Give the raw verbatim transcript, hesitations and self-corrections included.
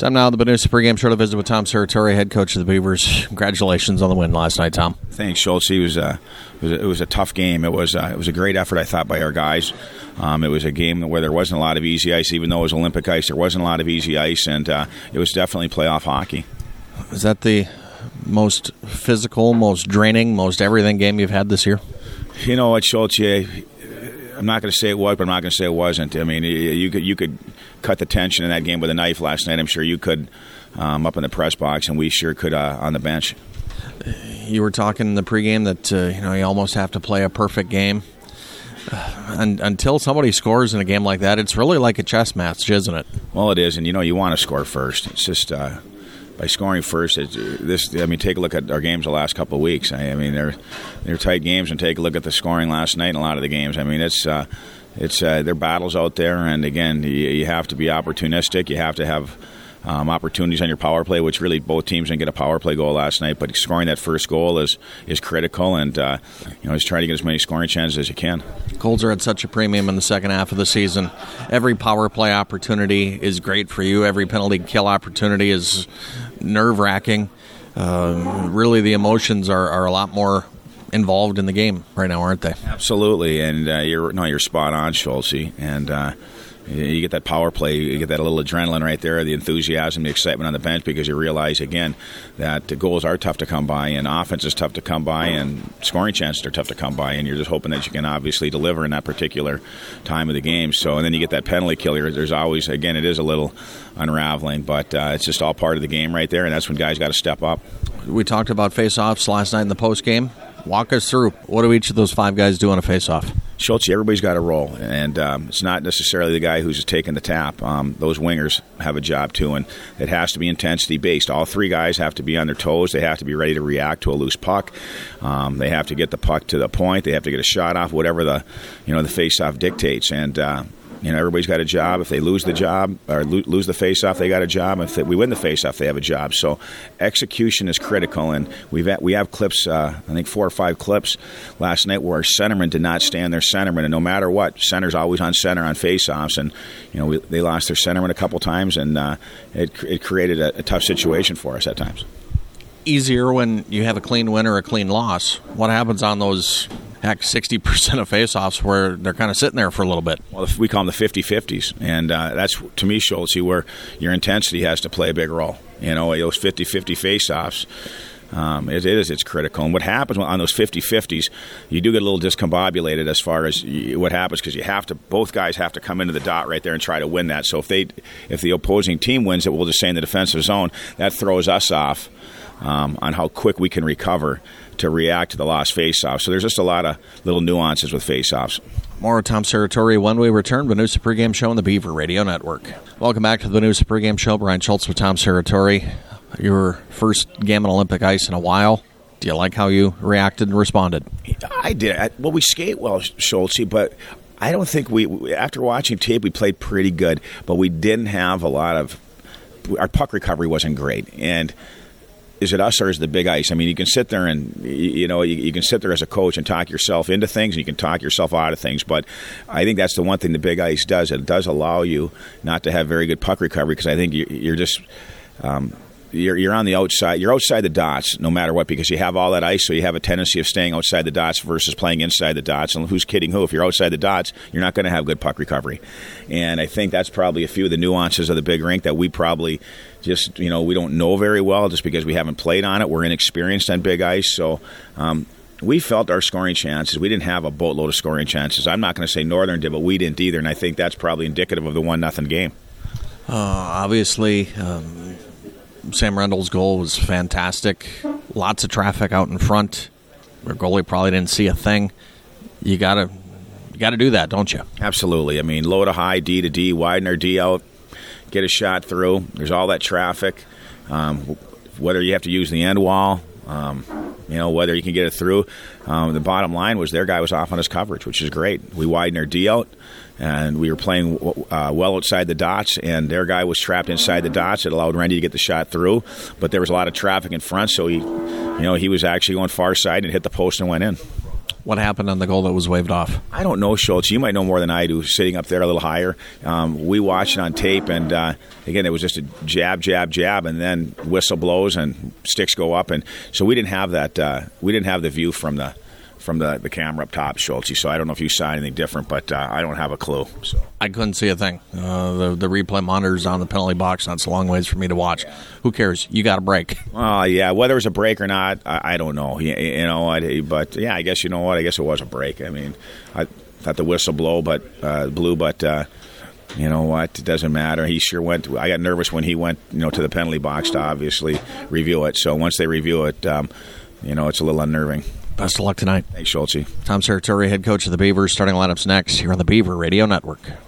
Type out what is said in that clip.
Time now, the Benusa pregame show to visit with Tom Serratore, head coach of the Beavers. Congratulations on the win last night, Tom. Thanks, Schultz. It was a, it was a, it was a tough game. It was a, it was a great effort, I thought, by our guys. Um, it was a game where there wasn't a lot of easy ice, even though it was Olympic ice. There wasn't a lot of easy ice, and uh, it was definitely playoff hockey. Is that the most physical, most draining, most everything game you've had this year? You know what, Schultz? Yeah, I'm not going to say it was, but I'm not going to say it wasn't. I mean, you could you could cut the tension in that game with a knife last night. I'm sure you could um, up in the press box, and we sure could uh, on the bench. You were talking in the pregame that uh, you know you almost have to play a perfect game. Uh, and, until somebody scores in a game like that, it's really like a chess match, isn't it? Well, it is, and you know you want to score first. It's just uh, by scoring first. It's, this, I mean, take a look at our games the last couple of weeks. I, I mean, they're they're tight games, and take a look at the scoring last night in a lot of the games. I mean, it's uh, it's uh, there are battles out there, and again, you, you have to be opportunistic. You have to have Um, opportunities on your power play, which really both teams didn't get a power play goal last night, but scoring that first goal is is critical, and uh, you know, just try to get as many scoring chances as you can. Colts are at such a premium in the second half of the season. Every power play opportunity is great for you. Every penalty kill opportunity is nerve-wracking. Uh, really, the emotions are, are a lot more involved in the game right now, aren't they? Absolutely, and uh, you're no, you're spot on, Schultz, and uh, you get that power play, you get that little adrenaline right there, the enthusiasm, the excitement on the bench, because you realize, again, that the goals are tough to come by, and offense is tough to come by, and scoring chances are tough to come by, and you're just hoping that you can obviously deliver in that particular time of the game. So, and then you get that penalty kill. There's always, again, it is a little unraveling, but uh, it's just all part of the game right there, and that's when guys got to step up. We talked about face-offs last night in the post-game. Walk us through. What do each of those five guys do on a face-off? Schultz, everybody's got a role, and um, it's not necessarily the guy who's taking the tap. Um, those wingers have a job too, and it has to be intensity-based. All three guys have to be on their toes. They have to be ready to react to a loose puck. Um, they have to get the puck to the point. They have to get a shot off, whatever the you know the face-off dictates. And uh, you know everybody's got a job. If they lose the job or lo- lose the face-off, they got a job. If they, we win the face-off, they have a job. So execution is critical, and we've at, we have clips. Uh, I think four or five clips last night where our centermen did not stand their centerman, and no matter what, center's always on center on face-offs, and you know we, they lost their centerman a couple times, and uh, it it created a, a tough situation for us at times. Easier when you have a clean win or a clean loss. What happens on those? Heck, sixty percent of face-offs where they're kind of sitting there for a little bit. Well, we call them the fifty-fifties, and uh, that's, to me, Schultz, where your intensity has to play a big role. You know, those fifty-fifty face-offs, um, it is, it's critical. And what happens on those fifty-fifties, you do get a little discombobulated as far as what happens, because you have to, both guys have to come into the dot right there and try to win that. So if they, if the opposing team wins it, we'll just say in the defensive zone, that throws us off um, on how quick we can recover to react to the lost face-off. So there's just a lot of little nuances with face-offs. More Tom Serratore when we return. Benusa pregame show on the Beaver Radio Network. Welcome back to the Benusa pregame show. Brian Schultz with Tom Serratore. Your first game on Olympic ice in a while. Do you like how you reacted and responded? I did. I, well, we skate well, Schultz, but I don't think we, after watching tape, we played pretty good, but we didn't have a lot of, our puck recovery wasn't great. And is it us or is it the big ice? I mean, you can sit there and, you know, you, you can sit there as a coach and talk yourself into things, and you can talk yourself out of things. But I think that's the one thing the big ice does. It does allow you not to have very good puck recovery, because I think you, you're just um, you're, you're on the outside. You're outside the dots no matter what, because you have all that ice, so you have a tendency of staying outside the dots versus playing inside the dots. And who's kidding who? If you're outside the dots, you're not going to have good puck recovery. And I think that's probably a few of the nuances of the big rink that we probably just, you know, we don't know very well just because we haven't played on it. We're inexperienced on big ice. So um, we felt our scoring chances. We didn't have a boatload of scoring chances. I'm not going to say Northern did, but we didn't either. And I think that's probably indicative of the one nothing game. Uh, obviously, um, Sam Rendell's goal was fantastic. Lots of traffic out in front. Our goalie probably didn't see a thing. You got to you got to do that, don't you? Absolutely. I mean, low to high, D to D, widen our D out, get a shot through. There's all that traffic. Um, whether you have to use the end wall, um, you know, whether you can get it through. Um, the bottom line was their guy was off on his coverage, which is great. We widened our D out, and we were playing uh, well outside the dots, and their guy was trapped inside the dots. It allowed Randy to get the shot through, but there was a lot of traffic in front, so he, you know, he was actually going far side and hit the post and went in. What happened on the goal that was waved off? I don't know, Schultz. You might know more than I do, sitting up there a little higher. Um, we watched it on tape, and uh, again, it was just a jab, jab, jab, and then whistle blows and sticks go up, and so we didn't have that. Uh, we didn't have the view from the from the, the camera up top, Schultz. So I don't know if you saw anything different, but uh, I don't have a clue. So I couldn't see a thing. Uh, the the replay monitor's on the penalty box. That's a long ways for me to watch. Yeah. Who cares? You got a break. Uh, yeah, whether it was a break or not, I, I don't know. You, you know, I, but yeah, I guess you know what? I guess it was a break. I mean, I thought the whistle blow, but uh, blew, but uh, you know what? It doesn't matter. He sure went. I got nervous when he went, you know, to the penalty box to obviously review it. So once they review it, um, you know, it's a little unnerving. Best of luck tonight. Thanks, Schultz. Tom Serratore, head coach of the Beavers. Starting lineups next here on the Beaver Radio Network.